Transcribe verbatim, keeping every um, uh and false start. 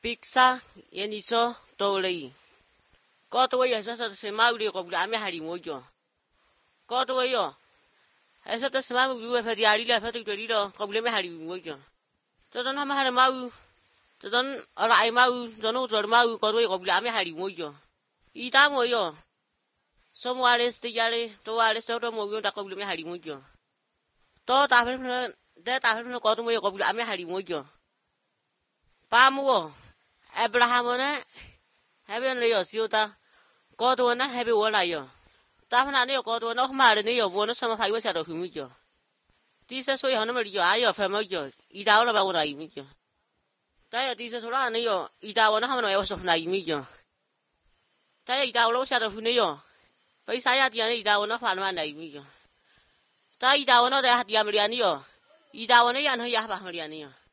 Pizza yeniso tolei. Có tôi giờ sẽ sẽ mau đi cùng làm mấy hai điểm jo. Có tôi giờ sẽ sẽ sẽ mau đi phải đi đi là phải đi đi đó cùng làm mấy hai điểm jo. Tôi nói mà hai mau tôi nói ở lại mau tôi nói rồi mau có tôi cùng làm mấy hai điểm jo. Ý ta mua jo. Semua ales tiada tu ales tu tu mau kita cùng làm mấy hai điểm jo. To ta phải để ta phải có tôi cùng làm mấy hai điểm jo. Pa mua Abraham nè, hai bên này ở siêu ta, có tôi nè hai bên ở lại rồi, ta phải nói này có tôi nó không mà này ở mua nó sao mà phải có sao được không chứ? Tí sẽ số họ nó mới đi ở ai ở phải mới chứ, ý đào là bao này mới chứ, tại là tí sẽ số đó này ở ý đào nó không nói ở số này mới chứ, tại là ý đào nó sao được này ở, bây giờ ya tiền ý đào nó phản mà này mới chứ, tại ý đào nó để hạt tiền mà đi ở, ý đào nó ya nó ya phản mà đi ở.